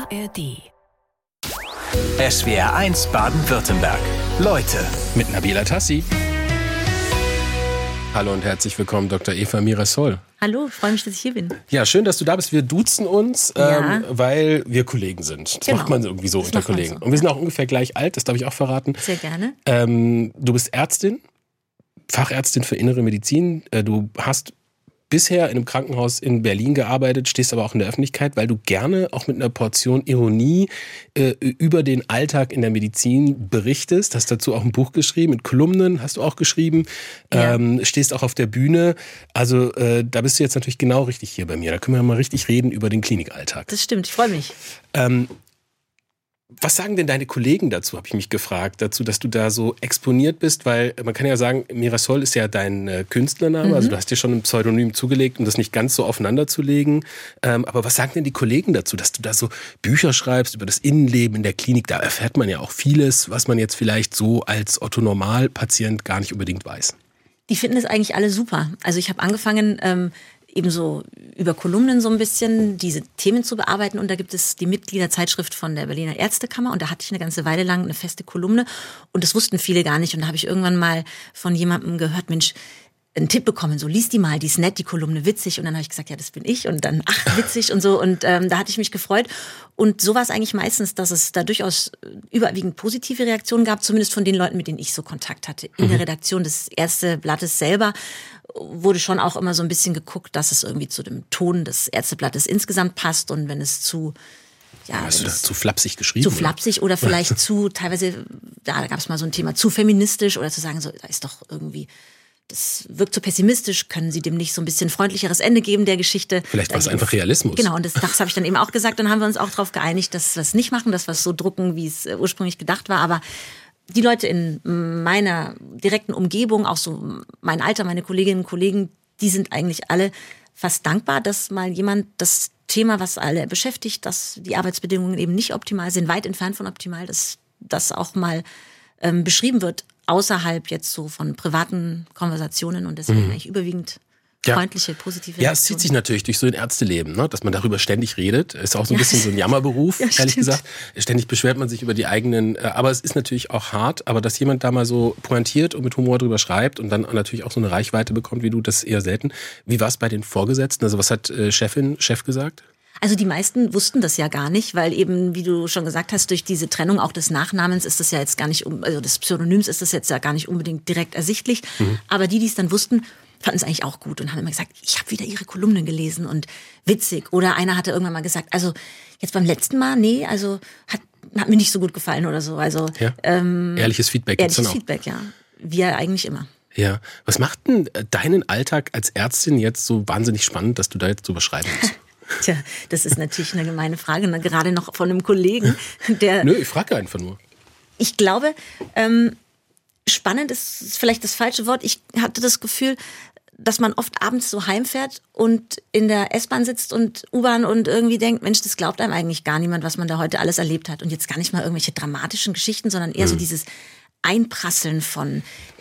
ARD. SWR1 Baden-Württemberg. Leute mit Nabila Tassi. Hallo und herzlich willkommen, Dr. Eva Mirassol. Hallo, freue mich, dass ich hier bin. Ja, schön, dass du da bist. Wir duzen uns, weil wir Kollegen sind. Das macht man irgendwie so unter Kollegen. Und wir sind auch ungefähr gleich alt, das darf ich auch verraten. Sehr gerne. Du bist Ärztin, Fachärztin für Innere Medizin. Du hast bisher in einem Krankenhaus in Berlin gearbeitet, stehst aber auch in der Öffentlichkeit, weil du gerne auch mit einer Portion Ironie über den Alltag in der Medizin berichtest. Hast dazu auch ein Buch geschrieben, mit Kolumnen hast du auch geschrieben, stehst auch auf der Bühne. Also da bist du jetzt natürlich genau richtig hier bei mir. Da können wir mal richtig reden über den Klinikalltag. Das stimmt, ich freue mich. Was sagen denn deine Kollegen dazu, habe ich mich gefragt, dazu, dass du da so exponiert bist, weil man kann ja sagen, Mirassol ist ja dein Künstlername, also du hast dir schon ein Pseudonym zugelegt, um das nicht ganz so aufeinander zu legen. Aber was sagen denn die Kollegen dazu, dass du da so Bücher schreibst über das Innenleben in der Klinik? Da erfährt man ja auch vieles, was man jetzt vielleicht so als Otto-Normal-Patient gar nicht unbedingt weiß. Die finden es eigentlich alle super. Also ich habe angefangen, eben so über Kolumnen so ein bisschen diese Themen zu bearbeiten. Und da gibt es die Mitgliederzeitschrift von der Berliner Ärztekammer. Und da hatte ich eine ganze Weile lang eine feste Kolumne. Und das wussten viele gar nicht. Und da habe ich irgendwann mal von jemandem gehört, Mensch, einen Tipp bekommen, so lies die mal, die ist nett, die Kolumne witzig. Und dann habe ich gesagt, ja, das bin ich. Und dann, ach, witzig und so. Und da hatte ich mich gefreut. Und so war es eigentlich meistens, dass es da durchaus überwiegend positive Reaktionen gab, zumindest von den Leuten, mit denen ich so Kontakt hatte. In der Redaktion des Ärzteblattes selber wurde schon auch immer so ein bisschen geguckt, dass es irgendwie zu dem Ton des Ärzteblattes insgesamt passt. Und wenn es zu... Ja, hast du da zu flapsig geschrieben? Zu flapsig oder vielleicht zu, teilweise, da gab es mal so ein Thema, zu feministisch oder zu sagen, so, da ist doch irgendwie... Das wirkt so pessimistisch, können Sie dem nicht so ein bisschen freundlicheres Ende geben, der Geschichte? Vielleicht war es einfach Realismus. Genau, und das habe ich dann eben auch gesagt. Dann haben wir uns auch darauf geeinigt, dass wir es nicht machen, dass wir es so drucken, wie es ursprünglich gedacht war. Aber die Leute in meiner direkten Umgebung, auch so mein Alter, meine Kolleginnen und Kollegen, die sind eigentlich alle fast dankbar, dass mal jemand das Thema, was alle beschäftigt, dass die Arbeitsbedingungen eben nicht optimal sind, weit entfernt von optimal, dass das auch mal beschrieben wird, außerhalb jetzt so von privaten Konversationen und deswegen eigentlich überwiegend freundliche, positive Reaktionen. Ja, es zieht sich natürlich durch so ein Ärzteleben, ne? Dass man darüber ständig redet. Ist auch so ein bisschen so ein Jammerberuf, ehrlich gesagt. Ständig beschwert man sich über die eigenen, aber es ist natürlich auch hart, aber dass jemand da mal so pointiert und mit Humor drüber schreibt und dann natürlich auch so eine Reichweite bekommt wie du, das ist eher selten. Wie war es bei den Vorgesetzten? Also was hat Chef gesagt? Also die meisten wussten das ja gar nicht, weil eben, wie du schon gesagt hast, durch diese Trennung auch des Nachnamens ist das ja jetzt gar nicht, also des Pseudonyms ist das jetzt ja gar nicht unbedingt direkt ersichtlich. Aber die es dann wussten, fanden es eigentlich auch gut und haben immer gesagt, ich habe wieder ihre Kolumnen gelesen und witzig. Oder einer hatte irgendwann mal gesagt, also jetzt beim letzten Mal, nee, also hat mir nicht so gut gefallen oder so. Also ehrliches Feedback gibt's dann auch. Ehrliches Feedback, ja. Wie ja eigentlich immer. Ja. Was macht denn deinen Alltag als Ärztin jetzt so wahnsinnig spannend, dass du da jetzt drüber schreiben musst? Tja, das ist natürlich eine gemeine Frage, ne? Gerade noch von einem Kollegen, der... Nö, ich frage einfach nur. Ich glaube, spannend ist vielleicht das falsche Wort. Ich hatte das Gefühl, dass man oft abends so heimfährt und in der S-Bahn sitzt und U-Bahn und irgendwie denkt, Mensch, das glaubt einem eigentlich gar niemand, was man da heute alles erlebt hat. Und jetzt gar nicht mal irgendwelche dramatischen Geschichten, sondern eher so dieses Einprasseln von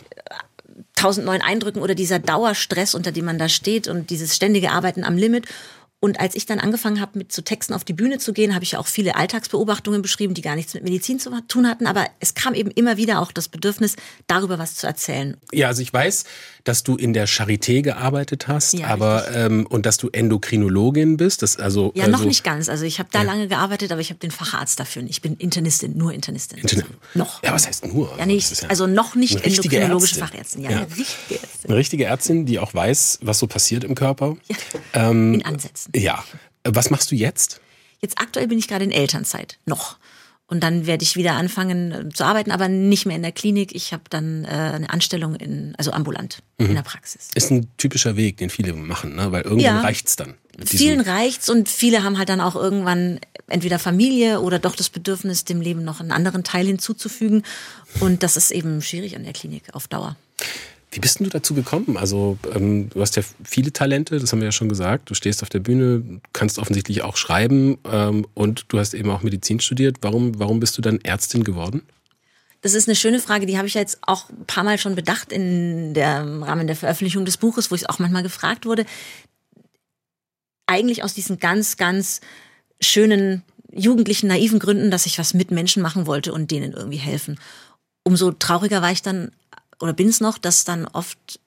1000 neuen Eindrücken oder dieser Dauerstress, unter dem man da steht und dieses ständige Arbeiten am Limit. Und als ich dann angefangen habe, mit so Texten auf die Bühne zu gehen, habe ich ja auch viele Alltagsbeobachtungen beschrieben, die gar nichts mit Medizin zu tun hatten. Aber es kam eben immer wieder auch das Bedürfnis, darüber was zu erzählen. Ja, also ich weiß, dass du in der Charité gearbeitet hast, Ja, aber und dass du Endokrinologin bist. Das also ja, noch nicht ganz. Also ich habe da lange gearbeitet, aber ich habe den Facharzt dafür nicht. Ich bin Internistin, nur Internistin. Noch. Ja, was heißt nur? Ja, nicht, also noch nicht endokrinologische Ärztin. Fachärztin. Ja, eine richtige Ärztin. Eine richtige Ärztin, die auch weiß, was so passiert im Körper. Ja, in Ansätzen. Ja. Was machst du jetzt? Jetzt aktuell bin ich gerade in Elternzeit. Noch. Und dann werde ich wieder anfangen zu arbeiten, aber nicht mehr in der Klinik. Ich habe dann eine Anstellung also ambulant in der Praxis. Ist ein typischer Weg, den viele machen, ne? Weil irgendwann reicht's dann. Vielen reicht's und viele haben halt dann auch irgendwann entweder Familie oder doch das Bedürfnis, dem Leben noch einen anderen Teil hinzuzufügen. Und das ist eben schwierig an der Klinik auf Dauer. Wie bist denn du dazu gekommen? Also du hast ja viele Talente, das haben wir ja schon gesagt. Du stehst auf der Bühne, kannst offensichtlich auch schreiben und du hast eben auch Medizin studiert. Warum bist du dann Ärztin geworden? Das ist eine schöne Frage, die habe ich ja jetzt auch ein paar Mal schon bedacht im Rahmen der Veröffentlichung des Buches, wo ich auch manchmal gefragt wurde. Eigentlich aus diesen ganz, ganz schönen jugendlichen, naiven Gründen, dass ich was mit Menschen machen wollte und denen irgendwie helfen. Umso trauriger war ich dann, oder bin es noch, dass es dann oft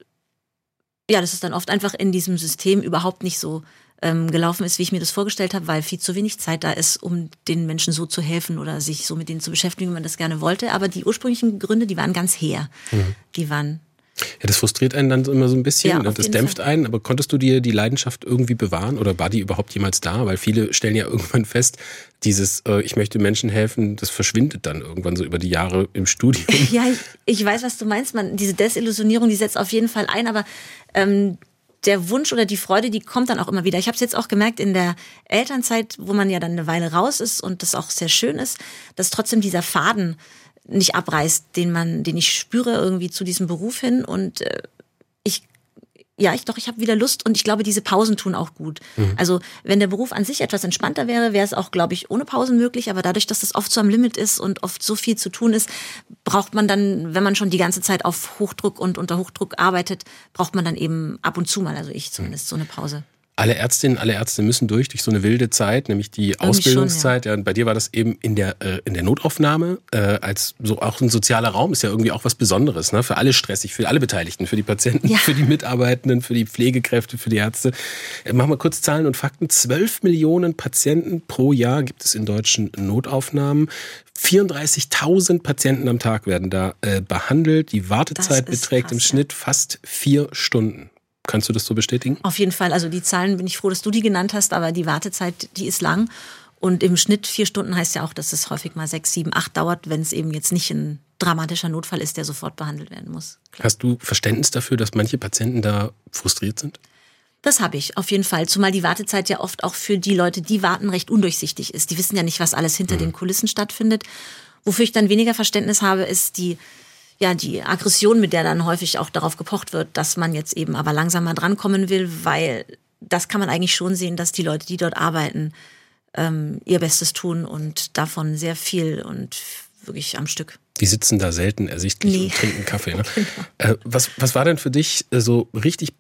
einfach in diesem System überhaupt nicht so gelaufen ist, wie ich mir das vorgestellt habe, weil viel zu wenig Zeit da ist, um den Menschen so zu helfen oder sich so mit denen zu beschäftigen, wie man das gerne wollte. Aber die ursprünglichen Gründe, die waren ganz hehr. Die waren... Ja, das frustriert einen dann immer so ein bisschen, Ja, ne? auf Das jeden dämpft Fall. einen, aber konntest du dir die Leidenschaft irgendwie bewahren oder war die überhaupt jemals da? Weil viele stellen ja irgendwann fest, dieses ich möchte Menschen helfen, das verschwindet dann irgendwann so über die Jahre im Studium. Ja, ich weiß, was du meinst. Diese Desillusionierung, die setzt auf jeden Fall ein, aber der Wunsch oder die Freude, die kommt dann auch immer wieder. Ich habe es jetzt auch gemerkt in der Elternzeit, wo man ja dann eine Weile raus ist und das auch sehr schön ist, dass trotzdem dieser Faden nicht abreißt, den ich spüre irgendwie zu diesem Beruf hin. Und ich habe wieder Lust und ich glaube, diese Pausen tun auch gut. Also wenn der Beruf an sich etwas entspannter wäre, wäre es auch, glaube ich, ohne Pausen möglich. Aber dadurch, dass das oft so am Limit ist und oft so viel zu tun ist, braucht man dann, wenn man schon die ganze Zeit auf Hochdruck und unter Hochdruck arbeitet, braucht man dann eben ab und zu mal, also ich zumindest, so eine Pause. Alle Ärztinnen, alle Ärzte müssen durch so eine wilde Zeit, nämlich die Ausbildungszeit. Schon, ja. Und bei dir war das eben in der Notaufnahme, als so auch ein sozialer Raum ist ja irgendwie auch was Besonderes, ne? Für alle stressig, für alle Beteiligten, für die Patienten, für die Mitarbeitenden, für die Pflegekräfte, für die Ärzte. Machen wir kurz Zahlen und Fakten. 12 Millionen Patienten pro Jahr gibt es in deutschen Notaufnahmen. 34.000 Patienten am Tag werden da behandelt. Die Wartezeit beträgt im Schnitt fast 4 Stunden. Kannst du das so bestätigen? Auf jeden Fall. Also die Zahlen bin ich froh, dass du die genannt hast, aber die Wartezeit, die ist lang. Und im Schnitt 4 Stunden heißt ja auch, dass es häufig mal 6, 7, 8 dauert, wenn es eben jetzt nicht ein dramatischer Notfall ist, der sofort behandelt werden muss. Klar. Hast du Verständnis dafür, dass manche Patienten da frustriert sind? Das habe ich, auf jeden Fall. Zumal die Wartezeit ja oft auch für die Leute, die warten, recht undurchsichtig ist. Die wissen ja nicht, was alles hinter den Kulissen stattfindet. Wofür ich dann weniger Verständnis habe, ist die Aggression, mit der dann häufig auch darauf gepocht wird, dass man jetzt eben aber langsam mal drankommen will, weil das kann man eigentlich schon sehen, dass die Leute, die dort arbeiten, ihr Bestes tun und davon sehr viel und wirklich am Stück. Die sitzen da selten ersichtlich und trinken Kaffee. Ne? Genau. Was war denn für dich so richtig,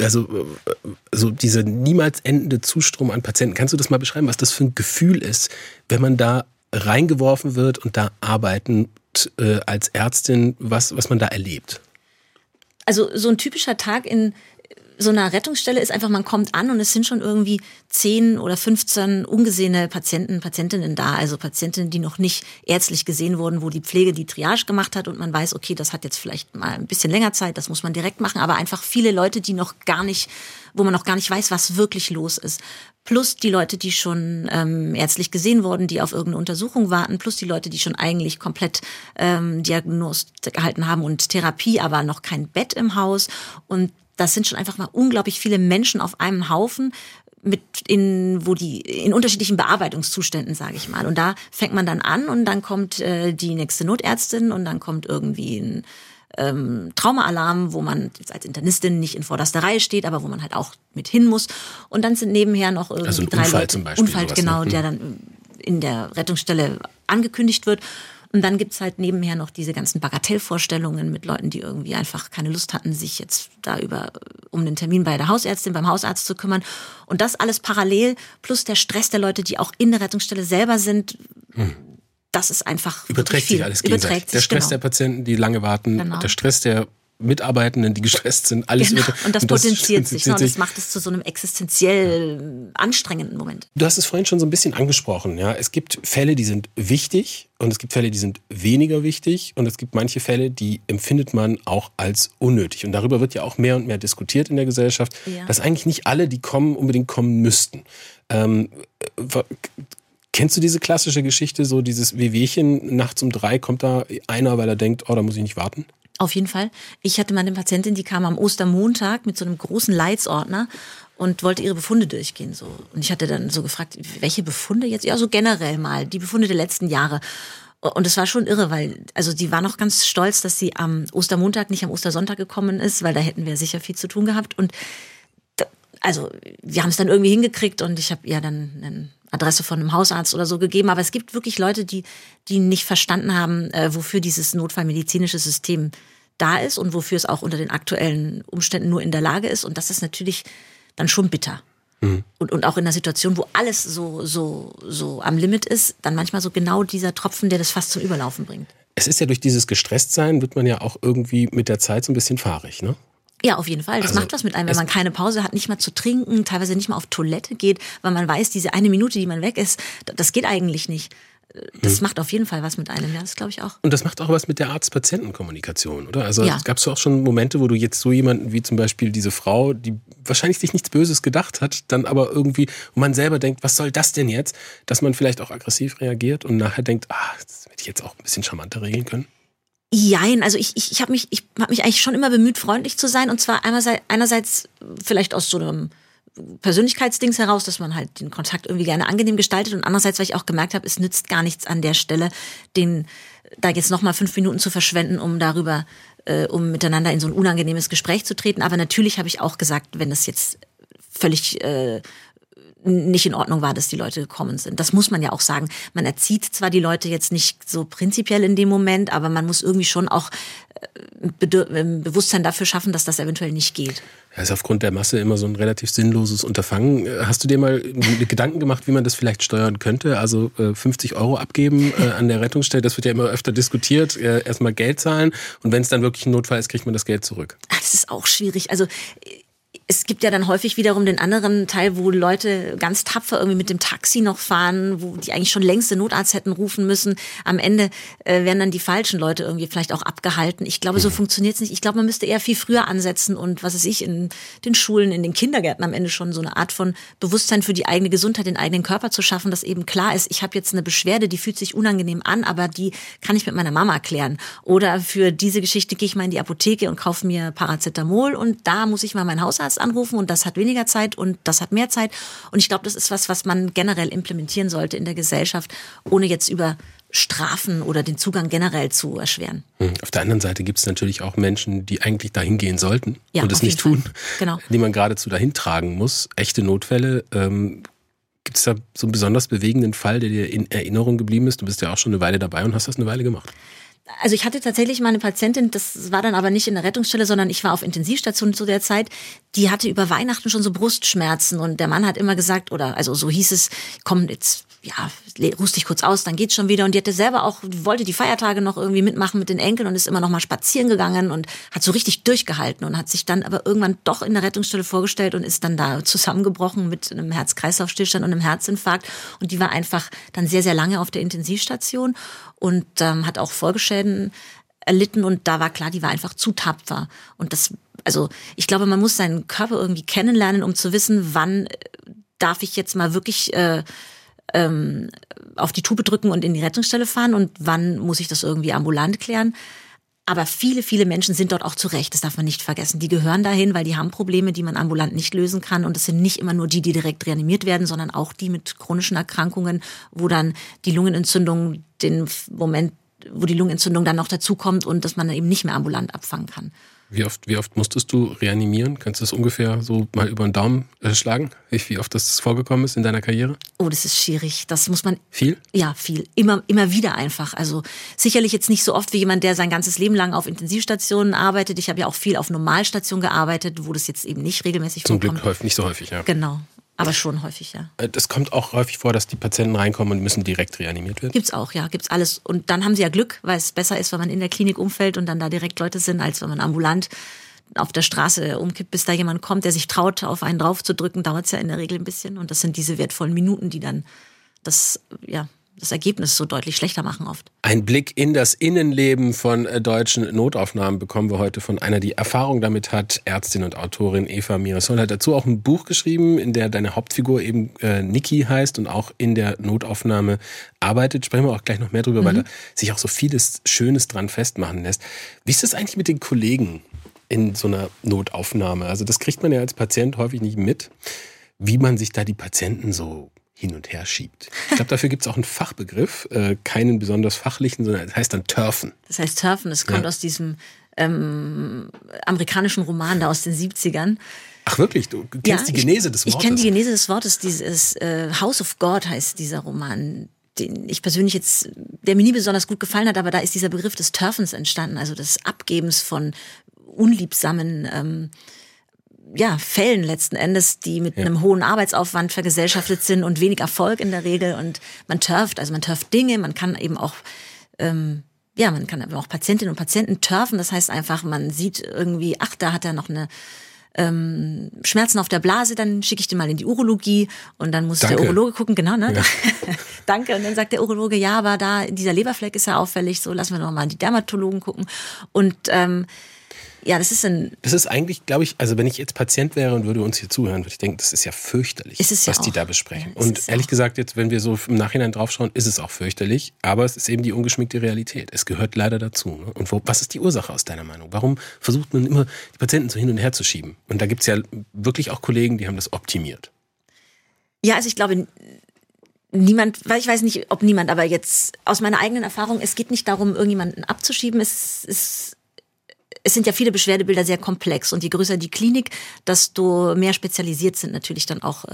so dieser niemals endende Zustrom an Patienten? Kannst du das mal beschreiben, was das für ein Gefühl ist, wenn man da reingeworfen wird und da arbeiten als Ärztin, was man da erlebt? Also so ein typischer Tag in so einer Rettungsstelle ist einfach, man kommt an und es sind schon irgendwie 10 oder 15 ungesehene Patientinnen da, also Patientinnen, die noch nicht ärztlich gesehen wurden, wo die Pflege die Triage gemacht hat und man weiß, okay, das hat jetzt vielleicht mal ein bisschen länger Zeit, das muss man direkt machen, aber einfach viele Leute, wo man noch gar nicht weiß, was wirklich los ist. Plus die Leute, die schon ärztlich gesehen wurden, die auf irgendeine Untersuchung warten, plus die Leute, die schon eigentlich komplett Diagnose gehalten haben und Therapie, aber noch kein Bett im Haus. Und das sind schon einfach mal unglaublich viele Menschen auf einem Haufen, in unterschiedlichen Bearbeitungszuständen, sage ich mal. Und da fängt man dann an und dann kommt die nächste Notärztin und dann kommt irgendwie ein Traumaalarm, wo man jetzt als Internistin nicht in vorderster Reihe steht, aber wo man halt auch mit hin muss. Und dann sind nebenher noch irgendwie also ein 3 Unfall Leute. Zum Beispiel. Unfall, sowas, genau, ne? der dann in der Rettungsstelle angekündigt wird. Und dann gibt's halt nebenher noch diese ganzen Bagatellvorstellungen mit Leuten, die irgendwie einfach keine Lust hatten, sich jetzt um den Termin bei der Hausärztin, beim Hausarzt zu kümmern. Und das alles parallel, plus der Stress der Leute, die auch in der Rettungsstelle selber sind. Das ist einfach Überträgt sich alles gegenseitig. Der Stress der Patienten, die lange warten, der Stress der Mitarbeitenden, die gestresst sind, alles und das potenziert sich. Und das macht es zu so einem existenziell anstrengenden Moment. Du hast es vorhin schon so ein bisschen angesprochen. Ja? Es gibt Fälle, die sind wichtig und es gibt Fälle, die sind weniger wichtig und es gibt manche Fälle, die empfindet man auch als unnötig. Und darüber wird ja auch mehr und mehr diskutiert in der Gesellschaft, dass eigentlich nicht alle, die kommen, unbedingt kommen müssten. Kennst du diese klassische Geschichte, so dieses Wehwehchen, nachts um 3 kommt da einer, weil er denkt, oh, da muss ich nicht warten? Auf jeden Fall. Ich hatte mal eine Patientin, die kam am Ostermontag mit so einem großen Leitsordner und wollte ihre Befunde durchgehen. So. Und ich hatte dann so gefragt, welche Befunde jetzt? Ja, so generell mal, die Befunde der letzten Jahre. Und es war schon irre, weil, also die war noch ganz stolz, dass sie am Ostermontag nicht am Ostersonntag gekommen ist, weil da hätten wir sicher viel zu tun gehabt. Und also wir haben es dann irgendwie hingekriegt und ich habe ihr dann eine Adresse von einem Hausarzt oder so gegeben. Aber es gibt wirklich Leute, die nicht verstanden haben, wofür dieses notfallmedizinische System da ist und wofür es auch unter den aktuellen Umständen nur in der Lage ist. Und das ist natürlich dann schon bitter. Und auch in einer Situation, wo alles so am Limit ist, dann manchmal so genau dieser Tropfen, der das fast zum Überlaufen bringt. Es ist ja durch dieses Gestresstsein, wird man ja auch irgendwie mit der Zeit so ein bisschen fahrig, ne? Ja, auf jeden Fall. Das macht was mit einem, wenn man keine Pause hat, nicht mal zu trinken, teilweise nicht mal auf Toilette geht, weil man weiß, diese eine Minute, die man weg ist, das geht eigentlich nicht. Das macht auf jeden Fall was mit einem, ja, das glaube ich auch. Und das macht auch was mit der Arzt-Patienten-Kommunikation, oder? Also ja. Gab es auch schon Momente, wo du jetzt so jemanden wie zum Beispiel diese Frau, die wahrscheinlich sich nichts Böses gedacht hat, dann aber irgendwie, und man selber denkt, was soll das denn jetzt? Dass man vielleicht auch aggressiv reagiert und nachher denkt, das hätte ich jetzt auch ein bisschen charmanter regeln können? Jein, also ich habe mich eigentlich schon immer bemüht, freundlich zu sein. Und zwar einerseits vielleicht aus so einem Persönlichkeitsdings heraus, dass man halt den Kontakt irgendwie gerne angenehm gestaltet. Und andererseits, weil ich auch gemerkt habe, es nützt gar nichts an der Stelle, da jetzt nochmal 5 Minuten zu verschwenden, um miteinander in so ein unangenehmes Gespräch zu treten. Aber natürlich habe ich auch gesagt, wenn das jetzt völlig nicht in Ordnung war, dass die Leute gekommen sind. Das muss man ja auch sagen. Man erzieht zwar die Leute jetzt nicht so prinzipiell in dem Moment, aber man muss irgendwie schon auch Bewusstsein dafür schaffen, dass das eventuell nicht geht. Ja, ist aufgrund der Masse immer so ein relativ sinnloses Unterfangen. Hast du dir mal Gedanken gemacht, wie man das vielleicht steuern könnte? Also 50 € abgeben an der Rettungsstelle, das wird ja immer öfter diskutiert. Erstmal Geld zahlen und wenn es dann wirklich ein Notfall ist, kriegt man das Geld zurück. Das ist auch schwierig. Also es gibt ja dann häufig wiederum den anderen Teil, wo Leute ganz tapfer irgendwie mit dem Taxi noch fahren, wo die eigentlich schon längst den Notarzt hätten rufen müssen. Am Ende werden dann die falschen Leute irgendwie vielleicht auch abgehalten. Ich glaube, so funktioniert's nicht. Ich glaube, man müsste eher viel früher ansetzen und was weiß ich, in den Schulen, in den Kindergärten am Ende schon so eine Art von Bewusstsein für die eigene Gesundheit, den eigenen Körper zu schaffen, dass eben klar ist, ich habe jetzt eine Beschwerde, die fühlt sich unangenehm an, aber die kann ich mit meiner Mama klären. Oder für diese Geschichte gehe ich mal in die Apotheke und kaufe mir Paracetamol und da muss ich mal meinen Hausarzt anrufen und das hat weniger Zeit und das hat mehr Zeit. Und ich glaube, das ist was man generell implementieren sollte in der Gesellschaft, ohne jetzt über Strafen oder den Zugang generell zu erschweren. Auf der anderen Seite gibt es natürlich auch Menschen, die eigentlich dahin gehen sollten und es nicht tun, genau, die man geradezu dahin tragen muss. Echte Notfälle. Gibt es da so einen besonders bewegenden Fall, der dir in Erinnerung geblieben ist? Du bist ja auch schon eine Weile dabei und hast das eine Weile gemacht. Also ich hatte tatsächlich mal eine Patientin, das war dann aber nicht in der Rettungsstelle, sondern ich war auf Intensivstation zu der Zeit, die hatte über Weihnachten schon so Brustschmerzen und der Mann hat immer gesagt, also so hieß es, komm jetzt, ruhst dich kurz aus, dann geht's schon wieder. Und die hatte selber auch, wollte die Feiertage noch irgendwie mitmachen mit den Enkeln und ist immer noch mal spazieren gegangen und hat so richtig durchgehalten und hat sich dann aber irgendwann doch in der Rettungsstelle vorgestellt und ist dann da zusammengebrochen mit einem Herz-Kreislauf-Stillstand und einem Herzinfarkt. Und die war einfach dann sehr, sehr lange auf der Intensivstation und hat auch Folgeschäden erlitten und da war klar, die war einfach zu tapfer. Und ich glaube, man muss seinen Körper irgendwie kennenlernen, um zu wissen, wann darf ich jetzt mal wirklich auf die Tube drücken und in die Rettungsstelle fahren und wann muss ich das irgendwie ambulant klären. Aber viele, viele Menschen sind dort auch zu Recht, das darf man nicht vergessen. Die gehören dahin, weil die haben Probleme, die man ambulant nicht lösen kann. Und es sind nicht immer nur die direkt reanimiert werden, sondern auch die mit chronischen Erkrankungen, wo dann die Lungenentzündung wo die Lungenentzündung dann noch dazukommt und dass man dann eben nicht mehr ambulant abfangen kann. Wie oft musstest du reanimieren? Kannst du das ungefähr so mal über den Daumen schlagen? Wie oft das vorgekommen ist in deiner Karriere? Oh, das ist schwierig. Das muss man... Viel? Ja, viel. Immer wieder einfach. Also sicherlich jetzt nicht so oft wie jemand, der sein ganzes Leben lang auf Intensivstationen arbeitet. Ich habe ja auch viel auf Normalstationen gearbeitet, wo das jetzt eben nicht regelmäßig vorkommt. Zum Glück nicht so häufig, ja. Genau. Aber schon häufig, ja. Das kommt auch häufig vor, dass die Patienten reinkommen und müssen direkt reanimiert werden? Gibt's auch, ja. Gibt's alles. Und dann haben sie ja Glück, weil es besser ist, wenn man in der Klinik umfällt und dann da direkt Leute sind, als wenn man ambulant auf der Straße umkippt, bis da jemand kommt, der sich traut, auf einen drauf zu drücken, dauert es ja in der Regel ein bisschen. Und das sind diese wertvollen Minuten, die dann das Ergebnis so deutlich schlechter machen oft. Ein Blick in das Innenleben von deutschen Notaufnahmen bekommen wir heute von einer, die Erfahrung damit hat, Ärztin und Autorin Eva Miresol hat dazu auch ein Buch geschrieben, in der deine Hauptfigur eben Niki heißt und auch in der Notaufnahme arbeitet. Sprechen wir auch gleich noch mehr drüber, weil da sich auch so vieles Schönes dran festmachen lässt. Wie ist das eigentlich mit den Kollegen in so einer Notaufnahme? Also das kriegt man ja als Patient häufig nicht mit, wie man sich da die Patienten so hin und her schiebt. Ich glaube, dafür gibt es auch einen Fachbegriff, keinen besonders fachlichen, sondern das heißt dann Turfen. Das heißt Turfen, das kommt aus diesem amerikanischen Roman da aus den 70ern. Ach wirklich? Du kennst die Genese des Wortes? Ich kenne die Genese des Wortes. Dieses House of God heißt dieser Roman, den ich persönlich der mir nie besonders gut gefallen hat, aber da ist dieser Begriff des Turfens entstanden, also des Abgebens von unliebsamen Fällen letzten Endes, die mit einem hohen Arbeitsaufwand vergesellschaftet sind und wenig Erfolg in der Regel. Und man turft Dinge, man kann eben auch man kann aber auch Patientinnen und Patienten turfen. Das heißt einfach, man sieht irgendwie, ach, da hat er noch eine Schmerzen auf der Blase, dann schicke ich den mal in die Urologie und dann muss der Urologe gucken, genau, ne? Ja. Danke. Und dann sagt der Urologe, ja, aber da, dieser Leberfleck ist ja auffällig, so lassen wir noch mal die Dermatologen gucken. Und das ist eigentlich, glaube ich, also wenn ich jetzt Patient wäre und würde uns hier zuhören, würde ich denken, das ist ja fürchterlich, was die da besprechen. Ja, und ehrlich gesagt, jetzt, wenn wir so im Nachhinein draufschauen, ist es auch fürchterlich, aber es ist eben die ungeschminkte Realität. Es gehört leider dazu. Ne? Und was ist die Ursache aus deiner Meinung? Warum versucht man immer, die Patienten so hin und her zu schieben? Und da gibt es ja wirklich auch Kollegen, die haben das optimiert. Ja, also ich glaube, niemand, weil ich weiß nicht, ob niemand, aber jetzt aus meiner eigenen Erfahrung, es geht nicht darum, irgendjemanden abzuschieben. Es sind ja viele Beschwerdebilder sehr komplex und je größer die Klinik, desto mehr spezialisiert sind natürlich dann auch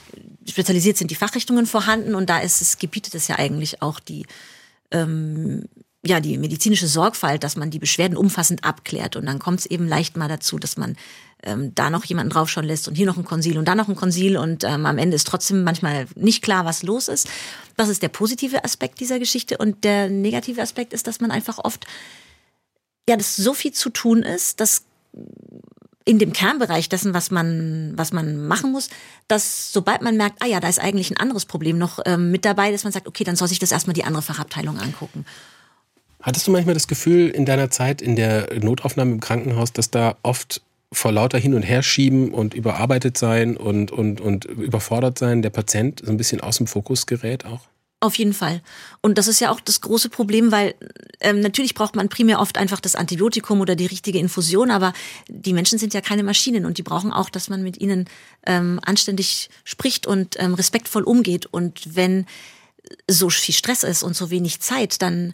die Fachrichtungen vorhanden und gebietet es ja eigentlich auch die medizinische Sorgfalt, dass man die Beschwerden umfassend abklärt und dann kommt es eben leicht mal dazu, dass man da noch jemanden draufschauen lässt und hier noch ein Konsil und da noch ein Konsil und am Ende ist trotzdem manchmal nicht klar, was los ist. Das ist der positive Aspekt dieser Geschichte und der negative Aspekt ist, dass man einfach oft dass so viel zu tun ist, dass in dem Kernbereich dessen, was man machen muss, dass sobald man merkt, da ist eigentlich ein anderes Problem noch mit dabei, dass man sagt, okay, dann soll sich das erstmal die andere Fachabteilung angucken. Hattest du manchmal das Gefühl in deiner Zeit in der Notaufnahme im Krankenhaus, dass da oft vor lauter Hin- und Herschieben und überarbeitet sein und überfordert sein der Patient so ein bisschen aus dem Fokus gerät auch? Auf jeden Fall. Und das ist ja auch das große Problem, weil natürlich braucht man primär oft einfach das Antibiotikum oder die richtige Infusion, aber die Menschen sind ja keine Maschinen und die brauchen auch, dass man mit ihnen anständig spricht und respektvoll umgeht. Und wenn so viel Stress ist und so wenig Zeit, dann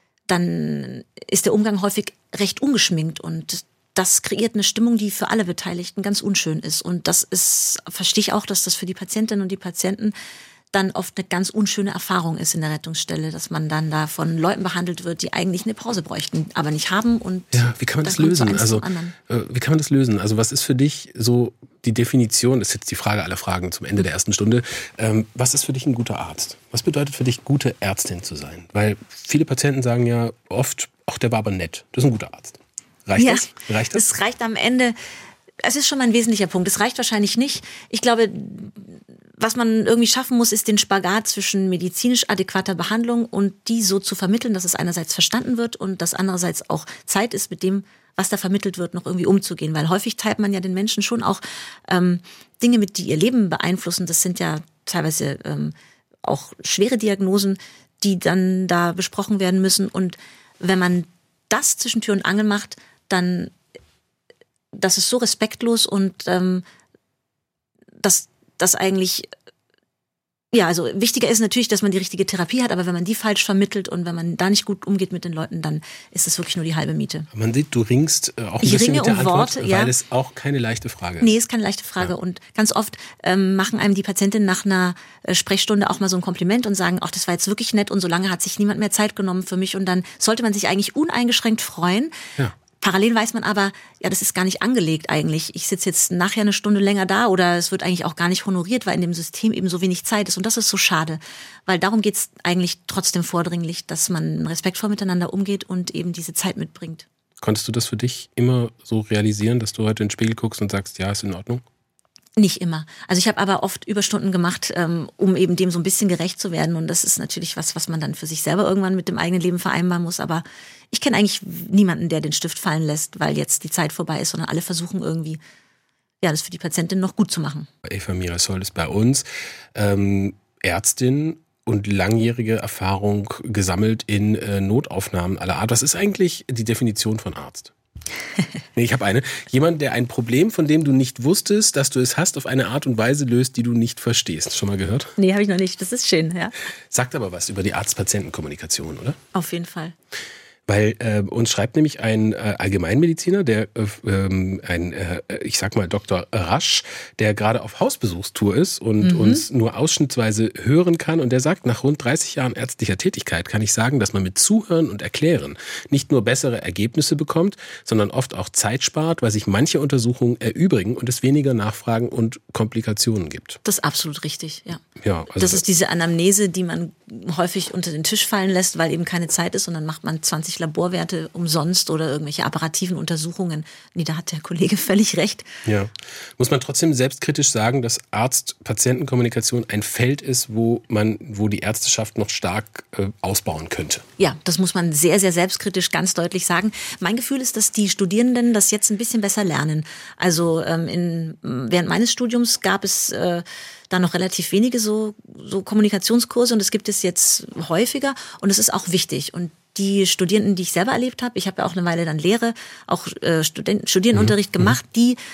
ist der Umgang häufig recht ungeschminkt und das kreiert eine Stimmung, die für alle Beteiligten ganz unschön ist. Und verstehe ich auch, dass das für die Patientinnen und die Patienten dann oft eine ganz unschöne Erfahrung ist in der Rettungsstelle, dass man dann da von Leuten behandelt wird, die eigentlich eine Pause bräuchten, aber nicht haben. Und wie kann man das lösen? Wie kann man das lösen? Also was ist für dich so die Definition, das ist jetzt die Frage aller Fragen zum Ende der ersten Stunde, was ist für dich ein guter Arzt? Was bedeutet für dich, gute Ärztin zu sein? Weil viele Patienten sagen ja oft, ach, der war aber nett, das ist ein guter Arzt. Reicht das? Es reicht am Ende, es ist schon mal ein wesentlicher Punkt, es reicht wahrscheinlich nicht. Ich glaube, was man irgendwie schaffen muss, ist den Spagat zwischen medizinisch adäquater Behandlung und die so zu vermitteln, dass es einerseits verstanden wird und dass andererseits auch Zeit ist, mit dem, was da vermittelt wird, noch irgendwie umzugehen. Weil häufig teilt man ja den Menschen schon auch Dinge mit, die ihr Leben beeinflussen. Das sind ja teilweise auch schwere Diagnosen, die dann da besprochen werden müssen. Und wenn man das zwischen Tür und Angel macht, dann das ist so respektlos und das eigentlich, also wichtiger ist natürlich, dass man die richtige Therapie hat, aber wenn man die falsch vermittelt und wenn man da nicht gut umgeht mit den Leuten, dann ist das wirklich nur die halbe Miete. Man sieht, du ringst auch ein bisschen mit der Antwort, weil es auch keine leichte Frage ist. Nee, ist keine leichte Frage und ganz oft machen einem die Patientinnen nach einer Sprechstunde auch mal so ein Kompliment und sagen, ach, das war jetzt wirklich nett und so lange hat sich niemand mehr Zeit genommen für mich und dann sollte man sich eigentlich uneingeschränkt freuen. Ja. Parallel weiß man aber, das ist gar nicht angelegt eigentlich. Ich sitze jetzt nachher eine Stunde länger da oder es wird eigentlich auch gar nicht honoriert, weil in dem System eben so wenig Zeit ist. Und das ist so schade, weil darum geht es eigentlich trotzdem vordringlich, dass man respektvoll miteinander umgeht und eben diese Zeit mitbringt. Konntest du das für dich immer so realisieren, dass du heute in den Spiegel guckst und sagst, ja, ist in Ordnung? Nicht immer. Also ich habe aber oft Überstunden gemacht, um eben dem so ein bisschen gerecht zu werden. Und das ist natürlich was man dann für sich selber irgendwann mit dem eigenen Leben vereinbaren muss. Aber ich kenne eigentlich niemanden, der den Stift fallen lässt, weil jetzt die Zeit vorbei ist, sondern alle versuchen irgendwie, das für die Patientin noch gut zu machen. Eva Mirasol ist bei uns, Ärztin und langjährige Erfahrung gesammelt in Notaufnahmen aller Art. Was ist eigentlich die Definition von Arzt? Nee, ich habe eine. Jemand, der ein Problem, von dem du nicht wusstest, dass du es hast, auf eine Art und Weise löst, die du nicht verstehst. Schon mal gehört? Nee, habe ich noch nicht. Das ist schön, ja. Sagt aber was über die Arzt-Patienten-Kommunikation, oder? Auf jeden Fall. Weil uns schreibt nämlich ein Allgemeinmediziner, der ich sag mal Dr. Rasch, der gerade auf Hausbesuchstour ist und uns nur ausschnittsweise hören kann. Und der sagt, nach rund 30 Jahren ärztlicher Tätigkeit kann ich sagen, dass man mit Zuhören und Erklären nicht nur bessere Ergebnisse bekommt, sondern oft auch Zeit spart, weil sich manche Untersuchungen erübrigen und es weniger Nachfragen und Komplikationen gibt. Das ist absolut richtig, ja. Ja, also das ist diese Anamnese, die man häufig unter den Tisch fallen lässt, weil eben keine Zeit ist und dann macht man 20 Laborwerte umsonst oder irgendwelche apparativen Untersuchungen. Nee, da hat der Kollege völlig recht. Ja. Muss man trotzdem selbstkritisch sagen, dass Arzt-Patienten-Kommunikation ein Feld ist, wo die Ärzteschaft noch stark ausbauen könnte? Ja, das muss man sehr, sehr selbstkritisch ganz deutlich sagen. Mein Gefühl ist, dass die Studierenden das jetzt ein bisschen besser lernen. Also während meines Studiums gab es da noch relativ wenige so Kommunikationskurse und das gibt es jetzt häufiger und es ist auch wichtig. Und die Studierenden, die ich selber erlebt habe, ich habe ja auch eine Weile dann Lehre, auch Studierendenunterricht gemacht,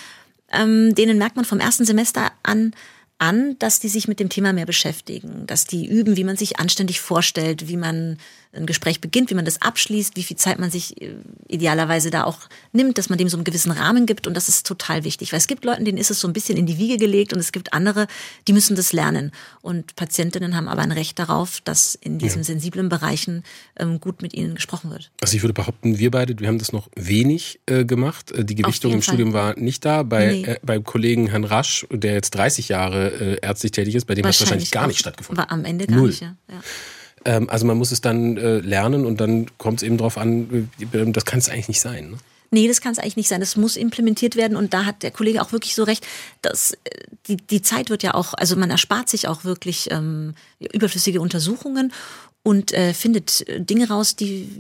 denen merkt man vom ersten Semester an, dass die sich mit dem Thema mehr beschäftigen, dass die üben, wie man sich anständig vorstellt, wie man ein Gespräch beginnt, wie man das abschließt, wie viel Zeit man sich idealerweise da auch nimmt, dass man dem so einen gewissen Rahmen gibt und das ist total wichtig, weil es gibt Leute, denen ist es so ein bisschen in die Wiege gelegt und es gibt andere, die müssen das lernen und Patientinnen haben aber ein Recht darauf, dass in diesen sensiblen Bereichen gut mit ihnen gesprochen wird. Also ich würde behaupten, wir haben das noch wenig gemacht. Die Gewichtung im Studium war nicht da. Beim Kollegen Herrn Rasch, der jetzt 30 Jahre ärztlich tätig ist, bei dem hat es wahrscheinlich gar nicht stattgefunden. War am Ende gar nicht, ja. Also man muss es dann lernen und dann kommt es eben drauf an, das kann es eigentlich nicht sein, ne? Nee, das kann es eigentlich nicht sein. Das muss implementiert werden und da hat der Kollege auch wirklich so recht, dass die Zeit wird ja auch, also man erspart sich auch wirklich überflüssige Untersuchungen und findet Dinge raus,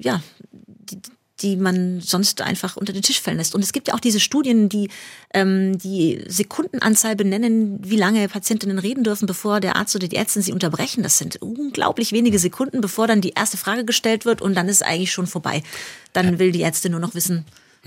die man sonst einfach unter den Tisch fallen lässt. Und es gibt ja auch diese Studien, die die Sekundenanzahl benennen, wie lange Patientinnen reden dürfen, bevor der Arzt oder die Ärztin sie unterbrechen. Das sind unglaublich wenige Sekunden, bevor dann die erste Frage gestellt wird und dann ist es eigentlich schon vorbei. Dann will die Ärztin nur noch wissen.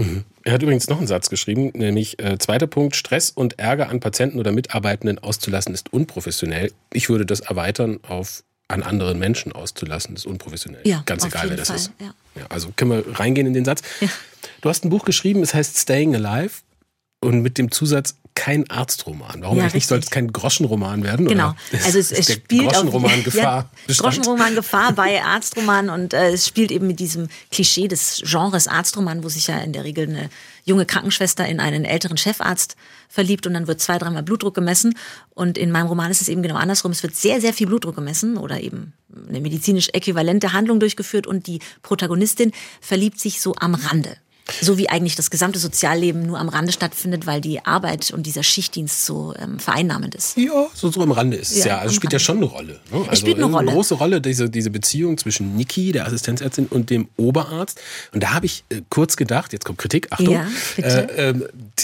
Er hat übrigens noch einen Satz geschrieben, nämlich zweiter Punkt, Stress und Ärger an Patienten oder Mitarbeitenden auszulassen ist unprofessionell. Ich würde das erweitern auf an anderen Menschen auszulassen, ist unprofessionell. Ja, ganz egal, wer das Fall, ist. Ja. Ja, also können wir reingehen in den Satz. Ja. Du hast ein Buch geschrieben, es heißt Staying Alive und mit dem Zusatz kein Arztroman. Warum eigentlich soll es kein Groschenroman werden? Genau. Also es spielt Groschenroman Gefahr. Groschenroman Gefahr bei Arztroman und es spielt eben mit diesem Klischee des Genres Arztroman, wo sich ja in der Regel eine junge Krankenschwester in einen älteren Chefarzt verliebt und dann wird 2-3 Mal Blutdruck gemessen. Und in meinem Roman ist es eben genau andersrum. Es wird sehr, sehr viel Blutdruck gemessen oder eben eine medizinisch äquivalente Handlung durchgeführt und die Protagonistin verliebt sich so am Rande. So wie eigentlich das gesamte Sozialleben nur am Rande stattfindet, weil die Arbeit und dieser Schichtdienst so vereinnahmend ist. Ja, so am Rande ist es ja. Also es spielt ja schon eine Rolle. Ne? Also spielt eine Rolle. Eine große Rolle, diese Beziehung zwischen Niki, der Assistenzärztin, und dem Oberarzt. Und da habe ich kurz gedacht, jetzt kommt Kritik, Achtung. Ja, bitte.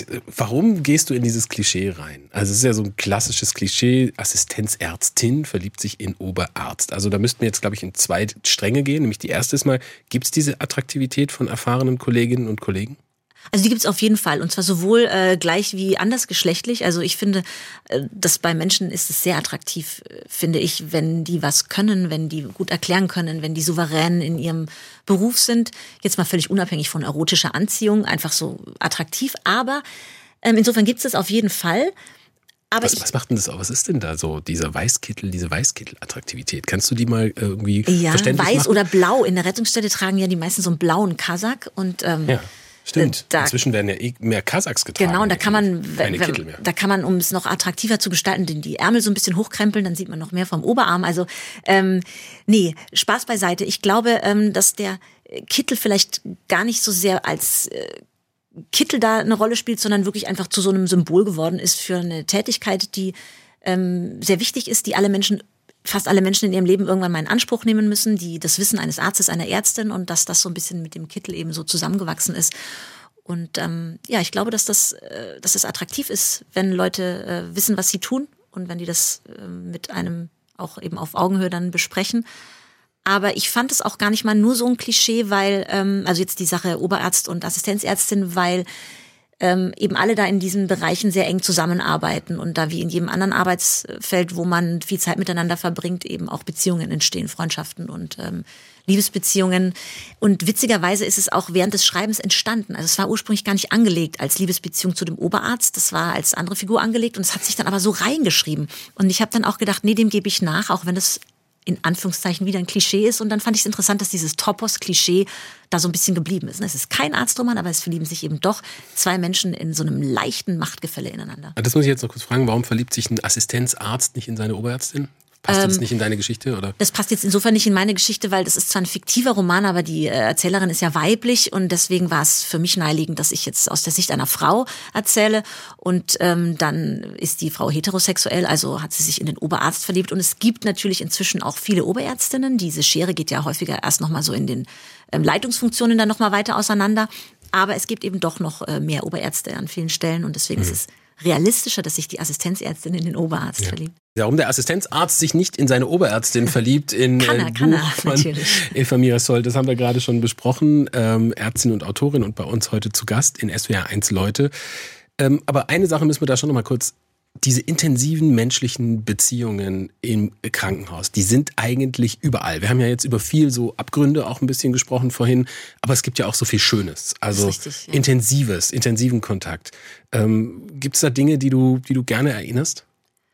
Warum gehst du in dieses Klischee rein? Also es ist ja so ein klassisches Klischee, Assistenzärztin verliebt sich in Oberarzt. Also da müssten wir jetzt, glaube ich, in 2 Stränge gehen. Nämlich die erste ist mal, gibt es diese Attraktivität von erfahrenen Kolleginnen und Kollegen? Also die gibt es auf jeden Fall und zwar sowohl gleich wie andersgeschlechtlich. Also ich finde, dass bei Menschen ist es sehr attraktiv, finde ich, wenn die was können, wenn die gut erklären können, wenn die souverän in ihrem Beruf sind. Jetzt mal völlig unabhängig von erotischer Anziehung, einfach so attraktiv. Aber insofern gibt es das auf jeden Fall. Aber was macht denn das auch? Was ist denn da so dieser Weißkittel, diese Weißkittel-Attraktivität? Kannst du die mal irgendwie verständlich weiß machen? Oder blau. In der Rettungsstelle tragen ja die meisten so einen blauen Kasak und ja. Stimmt. Inzwischen werden ja mehr Kasachs getragen. Genau, und da kann man, um es noch attraktiver zu gestalten, die Ärmel so ein bisschen hochkrempeln, dann sieht man noch mehr vom Oberarm. Also Spaß beiseite. Ich glaube, dass der Kittel vielleicht gar nicht so sehr als Kittel da eine Rolle spielt, sondern wirklich einfach zu so einem Symbol geworden ist für eine Tätigkeit, die sehr wichtig ist, die fast alle Menschen in ihrem Leben irgendwann mal in Anspruch nehmen müssen, die das Wissen eines Arztes, einer Ärztin und dass das so ein bisschen mit dem Kittel eben so zusammengewachsen ist. Und ich glaube, dass das attraktiv ist, wenn Leute wissen, was sie tun und wenn die das mit einem auch eben auf Augenhöhe dann besprechen. Aber ich fand es auch gar nicht mal nur so ein Klischee, weil, also jetzt die Sache Oberarzt und Assistenzärztin, weil eben alle da in diesen Bereichen sehr eng zusammenarbeiten und da wie in jedem anderen Arbeitsfeld, wo man viel Zeit miteinander verbringt, eben auch Beziehungen entstehen, Freundschaften und Liebesbeziehungen. Und witzigerweise ist es auch während des Schreibens entstanden. Also es war ursprünglich gar nicht angelegt als Liebesbeziehung zu dem Oberarzt. Das war als andere Figur angelegt und es hat sich dann aber so reingeschrieben. Und ich habe dann auch gedacht, nee, dem gebe ich nach, auch wenn das in Anführungszeichen wieder ein Klischee ist. Und dann fand ich es interessant, dass dieses Topos-Klischee da so ein bisschen geblieben ist. Es ist kein Arztroman, aber es verlieben sich eben doch zwei Menschen in so einem leichten Machtgefälle ineinander. Das muss ich jetzt noch kurz fragen, warum verliebt sich ein Assistenzarzt nicht in seine Oberärztin? Passt das nicht in deine Geschichte? Oder? Das passt jetzt insofern nicht in meine Geschichte, weil das ist zwar ein fiktiver Roman, aber die Erzählerin ist ja weiblich und deswegen war es für mich naheliegend, dass ich jetzt aus der Sicht einer Frau erzähle und dann ist die Frau heterosexuell, also hat sie sich in den Oberarzt verliebt und es gibt natürlich inzwischen auch viele Oberärztinnen. Diese Schere geht ja häufiger erst nochmal so in den Leitungsfunktionen dann nochmal weiter auseinander, aber es gibt eben doch noch mehr Oberärzte an vielen Stellen und deswegen ist es realistischer, dass sich die Assistenzärztin in den Oberarzt verliebt. Warum der Assistenzarzt sich nicht in seine Oberärztin verliebt, in Buch von Eva Mirassol, das haben wir gerade schon besprochen, Ärztin und Autorin und bei uns heute zu Gast in SWR 1 Leute. Aber eine Sache müssen wir da schon noch mal kurz, diese intensiven menschlichen Beziehungen im Krankenhaus, die sind eigentlich überall. Wir haben ja jetzt über viel so Abgründe auch ein bisschen gesprochen vorhin, aber es gibt ja auch so viel Schönes, also richtig, ja. intensiven Kontakt. Gibt es da Dinge, die du gerne erinnerst?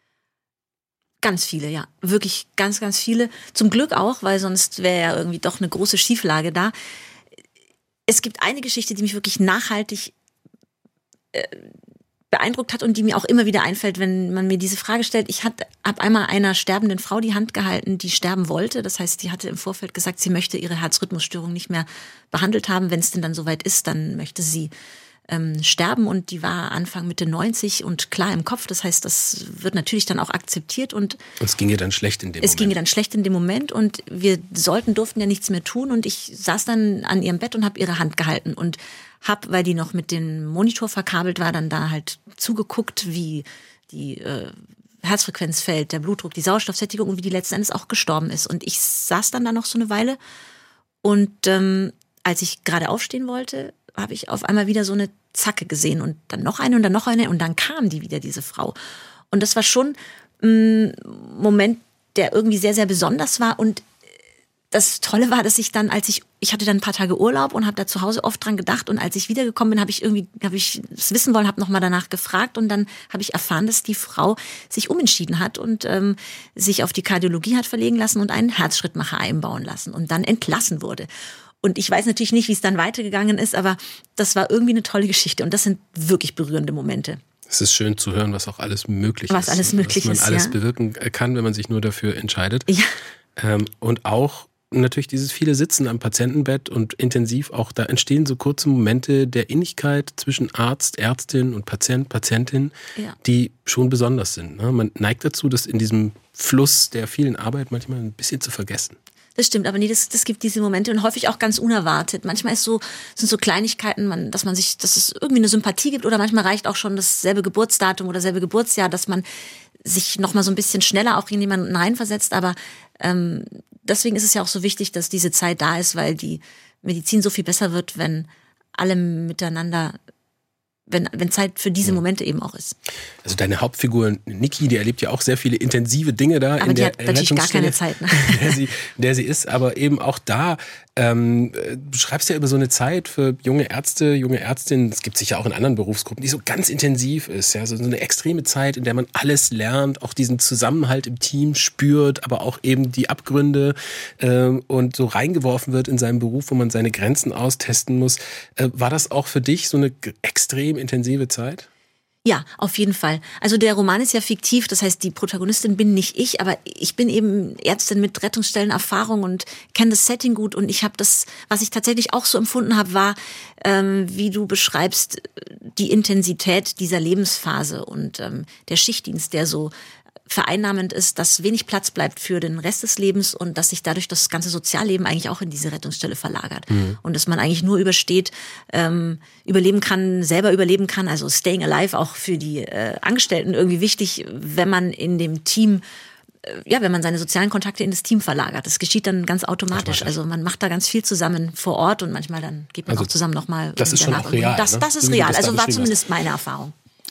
Ganz viele, ja. Wirklich ganz, ganz viele. Zum Glück auch, weil sonst wäre ja irgendwie doch eine große Schieflage da. Es gibt eine Geschichte, die mich wirklich nachhaltig beeindruckt hat und die mir auch immer wieder einfällt, wenn man mir diese Frage stellt. Ich habe einmal einer sterbenden Frau die Hand gehalten, die sterben wollte. Das heißt, die hatte im Vorfeld gesagt, sie möchte ihre Herzrhythmusstörung nicht mehr behandelt haben. Wenn es denn dann soweit ist, dann möchte sie sterben und die war Anfang Mitte 90 und klar im Kopf. Das heißt, das wird natürlich dann auch akzeptiert und es ging ihr dann schlecht in dem Moment. Es ging ihr dann schlecht in dem Moment und wir durften ja nichts mehr tun und ich saß dann an ihrem Bett und habe ihre Hand gehalten und habe, weil die noch mit dem Monitor verkabelt war, dann da halt zugeguckt, wie die Herzfrequenz fällt, der Blutdruck, die Sauerstoffsättigung und wie die letzten Endes auch gestorben ist. Und ich saß dann da noch so eine Weile und als ich gerade aufstehen wollte, habe ich auf einmal wieder so eine Zacke gesehen und dann noch eine und dann noch eine und dann kam die wieder, diese Frau. Und das war schon ein Moment, der irgendwie sehr, sehr besonders war und das Tolle war, dass ich dann, ich hatte dann ein paar Tage Urlaub und habe da zu Hause oft dran gedacht und als ich wiedergekommen bin, habe ich es wissen wollen, habe nochmal danach gefragt und dann habe ich erfahren, dass die Frau sich umentschieden hat und sich auf die Kardiologie hat verlegen lassen und einen Herzschrittmacher einbauen lassen und dann entlassen wurde. Und ich weiß natürlich nicht, wie es dann weitergegangen ist, aber das war irgendwie eine tolle Geschichte und das sind wirklich berührende Momente. Es ist schön zu hören, was auch alles möglich ist. Was alles möglich ist, was man alles bewirken kann, wenn man sich nur dafür entscheidet. Ja. Und auch natürlich dieses viele Sitzen am Patientenbett und intensiv auch, da entstehen so kurze Momente der Innigkeit zwischen Arzt, Ärztin und Patient, Patientin, die schon besonders sind. Man neigt dazu, das in diesem Fluss der vielen Arbeit manchmal ein bisschen zu vergessen. Das stimmt, aber nee, das gibt diese Momente und häufig auch ganz unerwartet. Manchmal sind so Kleinigkeiten, dass es irgendwie eine Sympathie gibt oder manchmal reicht auch schon dasselbe Geburtsdatum oder dasselbe Geburtsjahr, dass man sich noch mal so ein bisschen schneller auch in jemanden reinversetzt. Aber deswegen ist es ja auch so wichtig, dass diese Zeit da ist, weil die Medizin so viel besser wird, wenn alle miteinander, wenn Zeit für diese Momente eben auch ist. Also deine Hauptfigur Niki, die erlebt ja auch sehr viele intensive Dinge da. Aber in die hat natürlich gar keine Zeit. Ne? der sie ist, aber eben auch da, du schreibst ja über so eine Zeit für junge Ärzte, junge Ärztinnen, es gibt sicher auch in anderen Berufsgruppen, die so ganz intensiv ist. Ja? So eine extreme Zeit, in der man alles lernt, auch diesen Zusammenhalt im Team spürt, aber auch eben die Abgründe und so reingeworfen wird in seinen Beruf, wo man seine Grenzen austesten muss. War das auch für dich so eine extrem intensive Zeit? Ja, auf jeden Fall. Also der Roman ist ja fiktiv, das heißt, die Protagonistin bin nicht ich, aber ich bin eben Ärztin mit Rettungsstellenerfahrung und kenne das Setting gut und ich habe das, was ich tatsächlich auch so empfunden habe, war, wie du beschreibst, die Intensität dieser Lebensphase und der Schichtdienst, der so vereinnahmend ist, dass wenig Platz bleibt für den Rest des Lebens und dass sich dadurch das ganze Sozialleben eigentlich auch in diese Rettungsstelle verlagert. Und dass man eigentlich nur übersteht, überleben kann, selber überleben kann, also staying alive auch für die Angestellten irgendwie wichtig, wenn man in dem Team, wenn man seine sozialen Kontakte in das Team verlagert. Das geschieht dann ganz automatisch. Also man macht da ganz viel zusammen vor Ort und manchmal dann geht man auch zusammen nochmal. Das ist schon auch real. Das ist real, also war zumindest meine Erfahrung.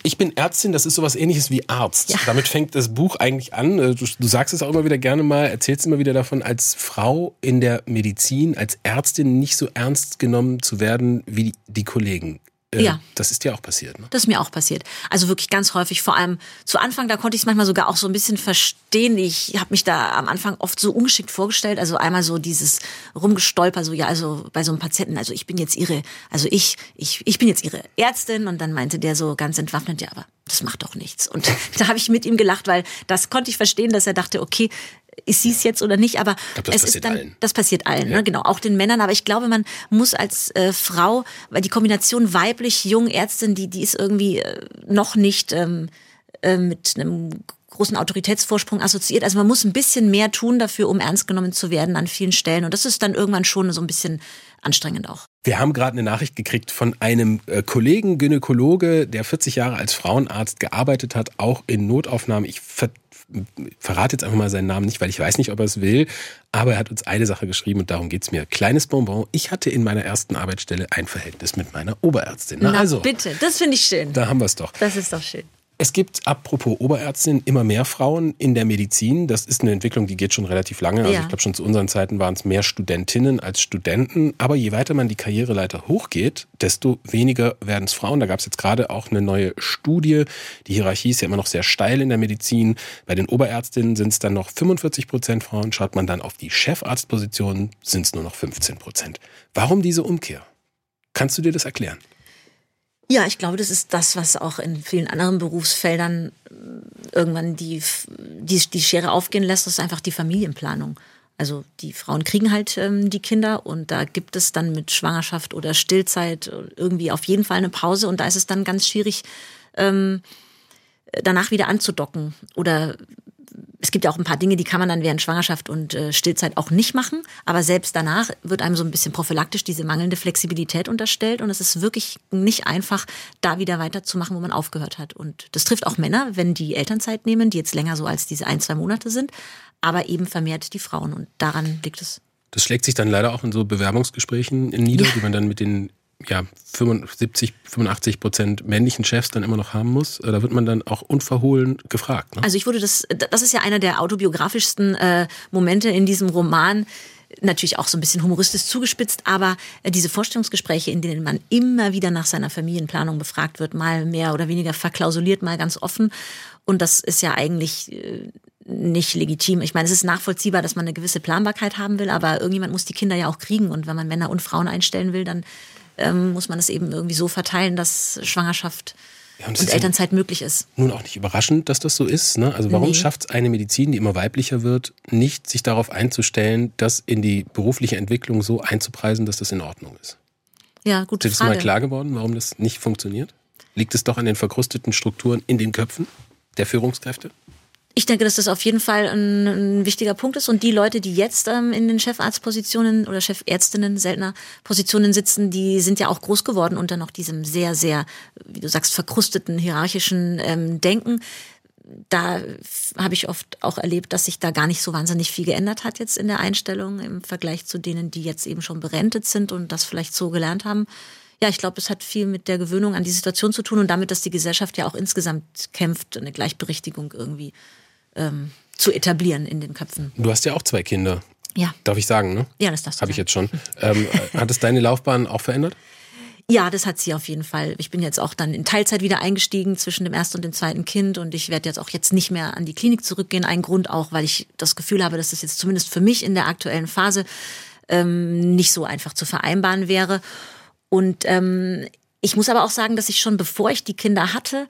Ich bin Ärztin, das ist sowas Ähnliches wie Arzt. Ja. Damit fängt das Buch eigentlich an. Du sagst es auch immer wieder gerne mal, erzählst immer wieder davon, als Frau in der Medizin, als Ärztin nicht so ernst genommen zu werden wie die Kollegen. Ja. Das ist dir auch passiert, ne? Das ist mir auch passiert. Also wirklich ganz häufig, vor allem zu Anfang, da konnte ich es manchmal sogar auch so ein bisschen verstehen. Ich habe mich da am Anfang oft so ungeschickt vorgestellt. Also einmal so dieses Rumgestolper, so ja, also bei so einem Patienten, also ich bin jetzt ich bin jetzt Ihre Ärztin. Und dann meinte der so ganz entwaffnet, ja, aber das macht doch nichts. Und da habe ich mit ihm gelacht, weil das konnte ich verstehen, dass er dachte, okay, ist sie es jetzt oder nicht, aber das passiert allen, ja. Ne? Genau, auch den Männern, aber ich glaube, man muss als Frau, weil die Kombination weiblich, jung, Ärztin, die ist irgendwie noch nicht mit einem großen Autoritätsvorsprung assoziiert, also man muss ein bisschen mehr tun dafür, um ernst genommen zu werden an vielen Stellen und das ist dann irgendwann schon so ein bisschen anstrengend auch. Wir haben gerade eine Nachricht gekriegt von einem Kollegen, Gynäkologe, der 40 Jahre als Frauenarzt gearbeitet hat, auch in Notaufnahmen. Ich verrate jetzt einfach mal seinen Namen nicht, weil ich weiß nicht, ob er es will, aber er hat uns eine Sache geschrieben und darum geht's mir. Kleines Bonbon, ich hatte in meiner ersten Arbeitsstelle ein Verhältnis mit meiner Oberärztin. Na also, bitte, das finde ich schön. Da haben wir es doch. Das ist doch schön. Es gibt, apropos Oberärztin, immer mehr Frauen in der Medizin. Das ist eine Entwicklung, die geht schon relativ lange. Also ich glaube, schon zu unseren Zeiten waren es mehr Studentinnen als Studenten. Aber je weiter man die Karriereleiter hochgeht, desto weniger werden es Frauen. Da gab es jetzt gerade auch eine neue Studie. Die Hierarchie ist ja immer noch sehr steil in der Medizin. Bei den Oberärztinnen sind es dann noch 45% Frauen. Schaut man dann auf die Chefarztpositionen, sind es nur noch 15%. Warum diese Umkehr? Kannst du dir das erklären? Ja, ich glaube, das ist das, was auch in vielen anderen Berufsfeldern irgendwann die Schere aufgehen lässt. Das ist einfach die Familienplanung. Also die Frauen kriegen halt die Kinder und da gibt es dann mit Schwangerschaft oder Stillzeit irgendwie auf jeden Fall eine Pause und da ist es dann ganz schwierig, danach wieder anzudocken. Oder es gibt ja auch ein paar Dinge, die kann man dann während Schwangerschaft und Stillzeit auch nicht machen. Aber selbst danach wird einem so ein bisschen prophylaktisch diese mangelnde Flexibilität unterstellt. Und es ist wirklich nicht einfach, da wieder weiterzumachen, wo man aufgehört hat. Und das trifft auch Männer, wenn die Elternzeit nehmen, die jetzt länger so als diese 1-2 Monate sind. Aber eben vermehrt die Frauen. Und daran liegt es. Das schlägt sich dann leider auch in so Bewerbungsgesprächen nieder, die man dann mit den 75-85% männlichen Chefs dann immer noch haben muss. Da wird man dann auch unverhohlen gefragt. Ne? Also das ist ja einer der autobiografischsten Momente in diesem Roman. Natürlich auch so ein bisschen humoristisch zugespitzt, aber diese Vorstellungsgespräche, in denen man immer wieder nach seiner Familienplanung befragt wird, mal mehr oder weniger verklausuliert, mal ganz offen. Und das ist ja eigentlich nicht legitim. Ich meine, es ist nachvollziehbar, dass man eine gewisse Planbarkeit haben will, aber irgendjemand muss die Kinder ja auch kriegen. Und wenn man Männer und Frauen einstellen will, dann muss man es eben irgendwie so verteilen, dass Schwangerschaft und Elternzeit möglich ist. Nun auch nicht überraschend, dass das so ist. Ne? Also warum schafft es eine Medizin, die immer weiblicher wird, nicht sich darauf einzustellen, das in die berufliche Entwicklung so einzupreisen, dass das in Ordnung ist? Ja, gute Frage. Ist dir das mal klar geworden, warum das nicht funktioniert? Liegt es doch an den verkrusteten Strukturen in den Köpfen der Führungskräfte? Ich denke, dass das auf jeden Fall ein wichtiger Punkt ist. Und die Leute, die jetzt in den Chefarztpositionen oder Chefärztinnen seltener Positionen sitzen, die sind ja auch groß geworden unter noch diesem sehr, sehr, wie du sagst, verkrusteten hierarchischen Denken. Da habe ich oft auch erlebt, dass sich da gar nicht so wahnsinnig viel geändert hat jetzt in der Einstellung im Vergleich zu denen, die jetzt eben schon berentet sind und das vielleicht so gelernt haben. Ja, ich glaube, es hat viel mit der Gewöhnung an die Situation zu tun und damit, dass die Gesellschaft ja auch insgesamt kämpft, eine Gleichberechtigung irgendwie zu etablieren in den Köpfen. Du hast ja auch 2 Kinder. Ja. Darf ich sagen, ne? Ja, das darfst du. Habe ich jetzt schon. Hat es deine Laufbahn auch verändert? Ja, das hat sie auf jeden Fall. Ich bin jetzt auch dann in Teilzeit wieder eingestiegen zwischen dem ersten und dem zweiten Kind und ich werde jetzt auch jetzt nicht mehr an die Klinik zurückgehen. Ein Grund auch, weil ich das Gefühl habe, dass das jetzt zumindest für mich in der aktuellen Phase nicht so einfach zu vereinbaren wäre. Und ich muss aber auch sagen, dass ich schon bevor ich die Kinder hatte,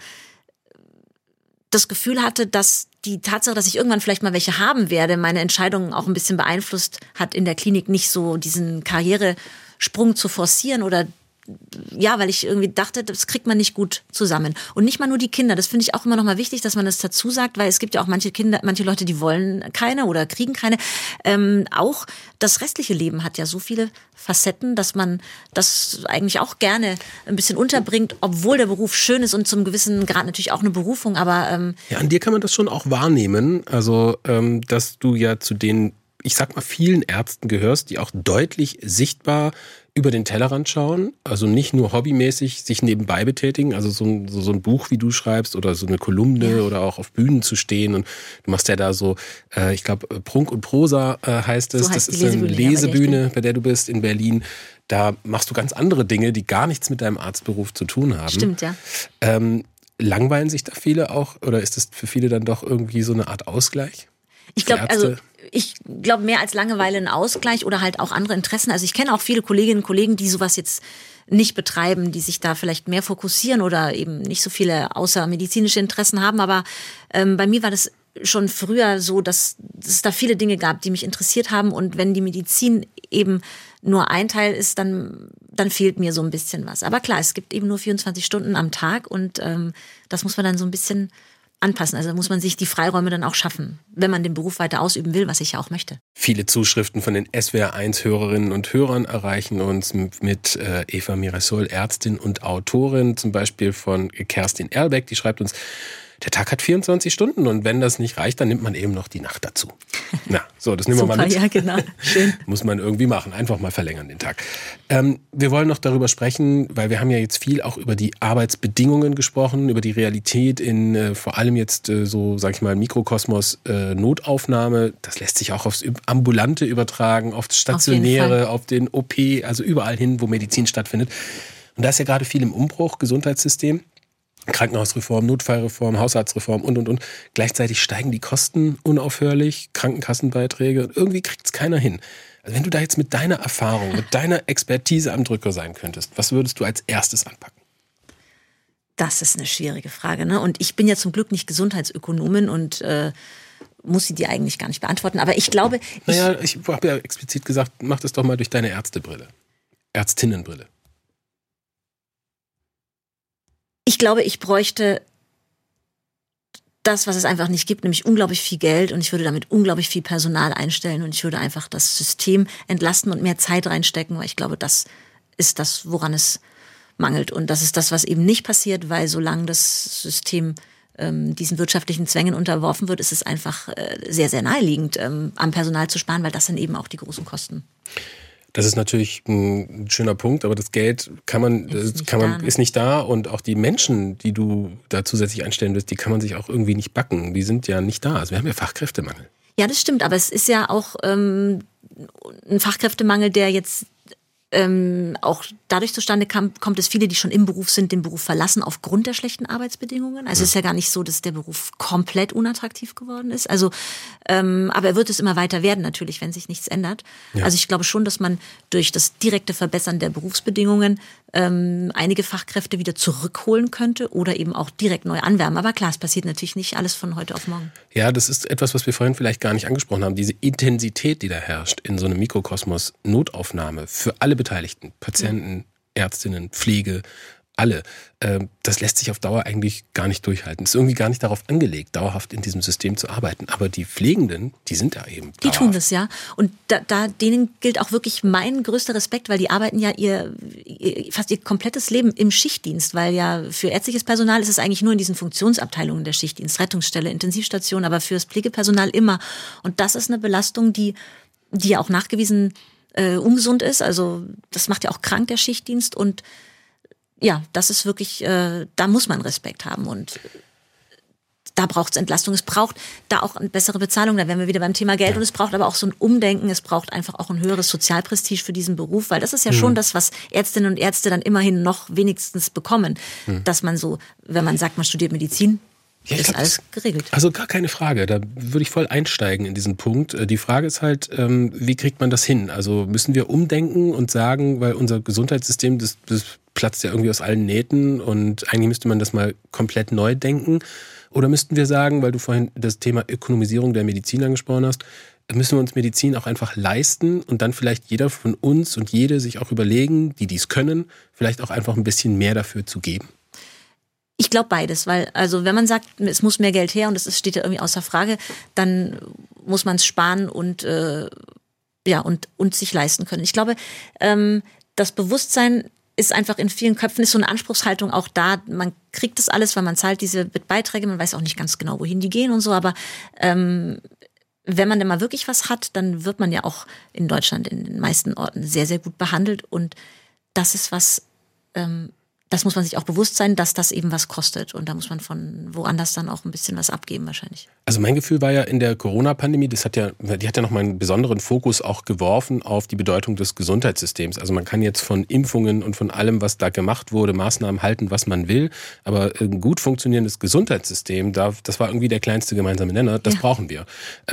das Gefühl hatte, dass die Tatsache, dass ich irgendwann vielleicht mal welche haben werde, meine Entscheidungen auch ein bisschen beeinflusst hat, in der Klinik nicht so diesen Karrieresprung zu forcieren oder ja, weil ich irgendwie dachte, das kriegt man nicht gut zusammen. Und nicht mal nur die Kinder, das finde ich auch immer noch mal wichtig, dass man das dazu sagt, weil es gibt ja auch manche Leute, die wollen keine oder kriegen keine. Auch das restliche Leben hat ja so viele Facetten, dass man das eigentlich auch gerne ein bisschen unterbringt, obwohl der Beruf schön ist und zum gewissen Grad natürlich auch eine Berufung, aber ja, an dir kann man das schon auch wahrnehmen, also dass du ja zu den, ich sag mal, vielen Ärzten gehörst, die auch deutlich sichtbar über den Tellerrand schauen, also nicht nur hobbymäßig sich nebenbei betätigen, also so ein Buch, wie du schreibst, oder so eine Kolumne oder auch auf Bühnen zu stehen. Und du machst ja da so, ich glaube, Prunk und Prosa heißt es. So heißt das die ist eine Lesebühne, Lesebühne, bei der du bist in Berlin. Da machst du ganz andere Dinge, die gar nichts mit deinem Arztberuf zu tun haben. Stimmt, ja. Langweilen sich da viele auch, oder ist das für viele dann doch irgendwie so eine Art Ausgleich? Ich glaube, mehr als Langeweile ein Ausgleich oder halt auch andere Interessen. Also ich kenne auch viele Kolleginnen und Kollegen, die sowas jetzt nicht betreiben, die sich da vielleicht mehr fokussieren oder eben nicht so viele außermedizinische Interessen haben. Aber bei mir war das schon früher so, dass es da viele Dinge gab, die mich interessiert haben. Und wenn die Medizin eben nur ein Teil ist, dann fehlt mir so ein bisschen was. Aber klar, es gibt eben nur 24 Stunden am Tag und das muss man dann so ein bisschen anpassen. Also muss man sich die Freiräume dann auch schaffen, wenn man den Beruf weiter ausüben will, was ich ja auch möchte. Viele Zuschriften von den SWR1-Hörerinnen und Hörern erreichen uns mit Eva Mirassol, Ärztin und Autorin, zum Beispiel von Kerstin Erlbeck, die schreibt uns: Der Tag hat 24 Stunden und wenn das nicht reicht, dann nimmt man eben noch die Nacht dazu. Na, so, das nehmen wir mal mit. Ja, genau. Schön. Muss man irgendwie machen. Einfach mal verlängern den Tag. Wir wollen noch darüber sprechen, weil wir haben ja jetzt viel auch über die Arbeitsbedingungen gesprochen, über die Realität in vor allem jetzt so, sag ich mal, Mikrokosmos Notaufnahme. Das lässt sich auch aufs Ambulante übertragen, aufs Stationäre, auf den OP, also überall hin, wo Medizin stattfindet. Und da ist ja gerade viel im Umbruch, Gesundheitssystem. Krankenhausreform, Notfallreform, Hausarztreform und. Gleichzeitig steigen die Kosten unaufhörlich, Krankenkassenbeiträge und irgendwie kriegt es keiner hin. Also wenn du da jetzt mit deiner Erfahrung, mit deiner Expertise am Drücker sein könntest, was würdest du als erstes anpacken? Das ist eine schwierige Frage, ne? Und ich bin ja zum Glück nicht Gesundheitsökonomin und muss sie dir eigentlich gar nicht beantworten. Aber ich glaube... Ich habe ja explizit gesagt, mach das doch mal durch deine Ärztebrille. Ärztinnenbrille. Ich glaube, ich bräuchte das, was es einfach nicht gibt, nämlich unglaublich viel Geld und ich würde damit unglaublich viel Personal einstellen und ich würde einfach das System entlasten und mehr Zeit reinstecken, weil ich glaube, das ist das, woran es mangelt und das ist das, was eben nicht passiert, weil solange das System diesen wirtschaftlichen Zwängen unterworfen wird, ist es einfach sehr, sehr naheliegend, am Personal zu sparen, weil das sind eben auch die großen Kosten. Das ist natürlich ein schöner Punkt, aber das Geld ist nicht da und auch die Menschen, die du da zusätzlich einstellen willst, die kann man sich auch irgendwie nicht backen. Die sind ja nicht da. Also wir haben ja Fachkräftemangel. Ja, das stimmt, aber es ist ja auch ein Fachkräftemangel, der jetzt auch dadurch zustande kommt es viele, die schon im Beruf sind, den Beruf verlassen aufgrund der schlechten Arbeitsbedingungen. Also es ist ja gar nicht so, dass der Beruf komplett unattraktiv geworden ist. Also, aber er wird es immer weiter werden natürlich, wenn sich nichts ändert. Ja. Also ich glaube schon, dass man durch das direkte Verbessern der Berufsbedingungen einige Fachkräfte wieder zurückholen könnte oder eben auch direkt neu anwerben. Aber klar, es passiert natürlich nicht alles von heute auf morgen. Ja, das ist etwas, was wir vorhin vielleicht gar nicht angesprochen haben. Diese Intensität, die da herrscht in so einem Mikrokosmos Notaufnahme für alle Beteiligten, Patienten, Ärztinnen, Pflege, alle. Das lässt sich auf Dauer eigentlich gar nicht durchhalten. Ist irgendwie gar nicht darauf angelegt, dauerhaft in diesem System zu arbeiten. Aber die Pflegenden, die sind da eben dauerhaft. Die tun das, ja. Und denen gilt auch wirklich mein größter Respekt, weil die arbeiten ja fast ihr komplettes Leben im Schichtdienst, weil ja für ärztliches Personal ist es eigentlich nur in diesen Funktionsabteilungen der Schichtdienst, Rettungsstelle, Intensivstation, aber für das Pflegepersonal immer. Und das ist eine Belastung, die ja auch nachgewiesen ungesund ist. Also das macht ja auch krank, der Schichtdienst. Und ja, das ist wirklich, da muss man Respekt haben und da braucht es Entlastung. Es braucht da auch eine bessere Bezahlung, da wären wir wieder beim Thema Geld. Ja. Und es braucht aber auch so ein Umdenken, es braucht einfach auch ein höheres Sozialprestige für diesen Beruf, weil das ist ja schon das, was Ärztinnen und Ärzte dann immerhin noch wenigstens bekommen, dass man so, wenn man sagt, man studiert Medizin, ja, ist alles geregelt. Also gar keine Frage, da würde ich voll einsteigen in diesen Punkt. Die Frage ist halt, wie kriegt man das hin? Also müssen wir umdenken und sagen, weil unser Gesundheitssystem, das platzt ja irgendwie aus allen Nähten und eigentlich müsste man das mal komplett neu denken. Oder müssten wir sagen, weil du vorhin das Thema Ökonomisierung der Medizin angesprochen hast, müssen wir uns Medizin auch einfach leisten und dann vielleicht jeder von uns und jede sich auch überlegen, die dies können, vielleicht auch einfach ein bisschen mehr dafür zu geben? Ich glaube beides, weil also wenn man sagt, es muss mehr Geld her und es steht ja irgendwie außer Frage, dann muss man es sparen und sich leisten können. Ich glaube, das Bewusstsein ist einfach in vielen Köpfen, ist so eine Anspruchshaltung auch da. Man kriegt das alles, weil man zahlt diese Beiträge, man weiß auch nicht ganz genau, wohin die gehen und so, aber wenn man denn mal wirklich was hat, dann wird man ja auch in Deutschland in den meisten Orten sehr, sehr gut behandelt. Und das ist was, das muss man sich auch bewusst sein, dass das eben was kostet. Und da muss man von woanders dann auch ein bisschen was abgeben wahrscheinlich. Also mein Gefühl war ja in der Corona-Pandemie, die hat ja nochmal einen besonderen Fokus auch geworfen auf die Bedeutung des Gesundheitssystems. Also man kann jetzt von Impfungen und von allem, was da gemacht wurde, Maßnahmen halten, was man will. Aber ein gut funktionierendes Gesundheitssystem, das war irgendwie der kleinste gemeinsame Nenner, das brauchen wir.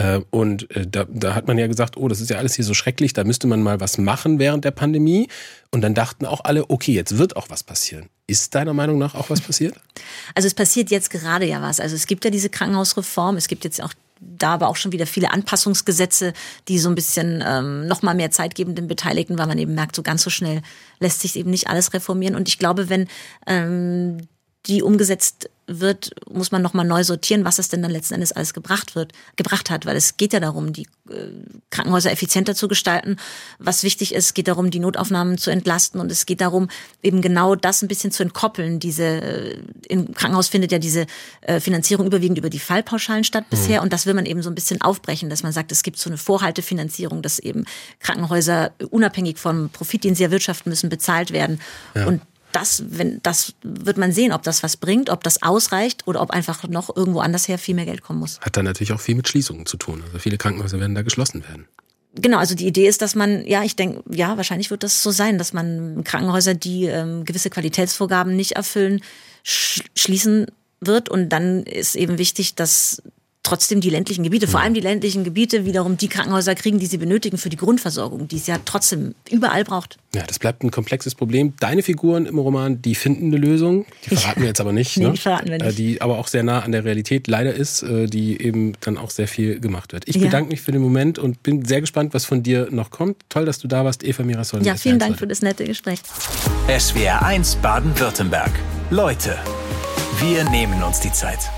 Da hat man ja gesagt, oh, das ist ja alles hier so schrecklich, da müsste man mal was machen während der Pandemie. Und dann dachten auch alle, okay, jetzt wird auch was passieren. Ist deiner Meinung nach auch was passiert? Also es passiert jetzt gerade ja was. Also es gibt ja diese Krankenhausreform, es gibt jetzt auch da aber auch schon wieder viele Anpassungsgesetze, die so ein bisschen noch mal mehr Zeit geben den Beteiligten, weil man eben merkt, so ganz so schnell lässt sich eben nicht alles reformieren. Und ich glaube, wenn die umgesetzt wird, muss man nochmal neu sortieren, was es denn dann letzten Endes alles gebracht hat, weil es geht ja darum, die Krankenhäuser effizienter zu gestalten. Was wichtig ist, geht darum, die Notaufnahmen zu entlasten und es geht darum, eben genau das ein bisschen zu entkoppeln. Im Krankenhaus findet ja diese Finanzierung überwiegend über die Fallpauschalen statt bisher und das will man eben so ein bisschen aufbrechen, dass man sagt, es gibt so eine Vorhaltefinanzierung, dass eben Krankenhäuser unabhängig vom Profit, den sie erwirtschaften müssen, bezahlt werden. Ja. Und das wird man sehen, ob das was bringt, ob das ausreicht oder ob einfach noch irgendwo anders her viel mehr Geld kommen muss. Hat dann natürlich auch viel mit Schließungen zu tun. Also viele Krankenhäuser werden da geschlossen werden. Genau, also die Idee ist, dass man, ich denke, wahrscheinlich wird das so sein, dass man Krankenhäuser, die gewisse Qualitätsvorgaben nicht erfüllen, schließen wird. Und dann ist eben wichtig, dass trotzdem die ländlichen Gebiete, vor allem die ländlichen Gebiete, wiederum die Krankenhäuser kriegen, die sie benötigen für die Grundversorgung, die es ja trotzdem überall braucht. Ja, das bleibt ein komplexes Problem. Deine Figuren im Roman, die finden eine Lösung. Die verraten wir jetzt aber nicht. Nee, die verraten wir nicht. Die aber auch sehr nah an der Realität leider ist, die eben dann auch sehr viel gemacht wird. Ich bedanke mich für den Moment und bin sehr gespannt, was von dir noch kommt. Toll, dass du da warst, Eva Mirassol. Ja, vielen Dank für das nette Gespräch. SWR 1 Baden-Württemberg. Leute, wir nehmen uns die Zeit.